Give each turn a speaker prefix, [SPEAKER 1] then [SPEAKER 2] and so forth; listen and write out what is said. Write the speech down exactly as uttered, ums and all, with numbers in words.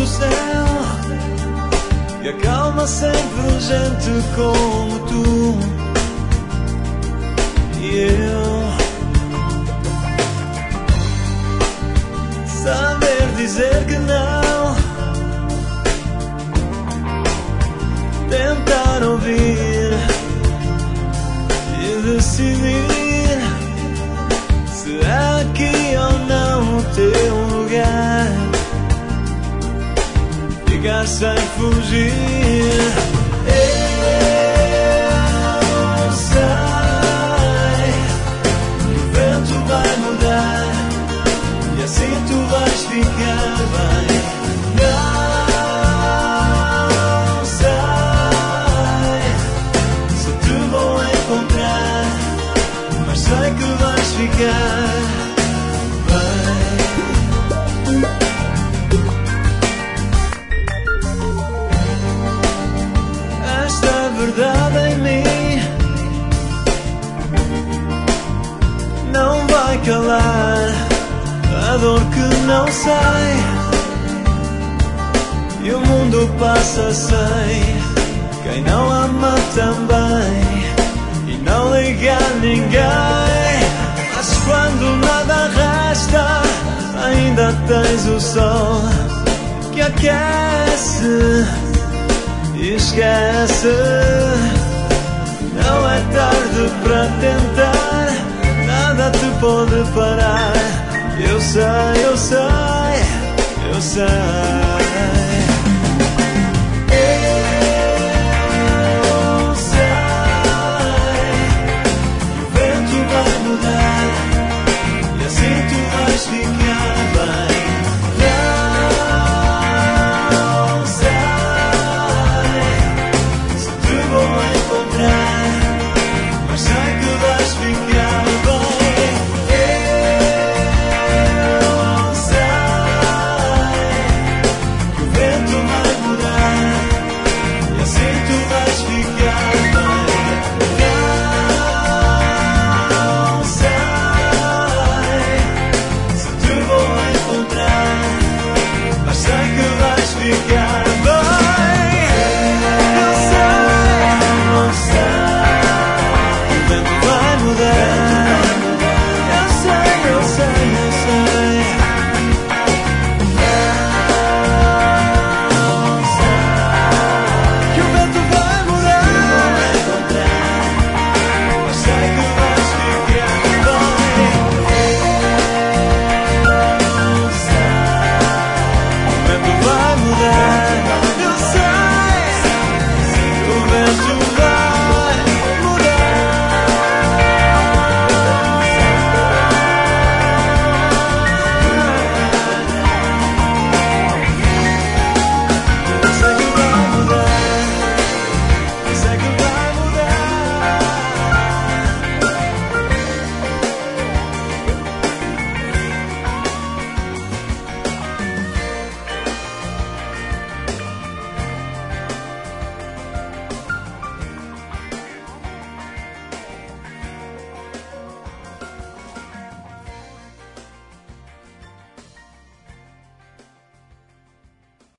[SPEAKER 1] do céu que acalma sempre gente como tu. E eu saber dizer que não, tentar ouvir e decidir se é aqui ou não o teu lugar. Ficar sem fugir. Eu sei que o vento vai mudar e assim tu vais ficar bem. Não sei se te vou encontrar, mas sei que vais ficar bem. Esta verdade em mim não vai calar a dor que não sei, e o mundo passa sem quem não ama também, e não liga a ninguém. Mas quando nada resta, ainda tens o sol que aquece. Esquece, não é tarde para tentar, nada te pode parar. Eu sei, eu sei, eu sei. Eu sei que o vento vai mudar e assim tu vais ficar bem. That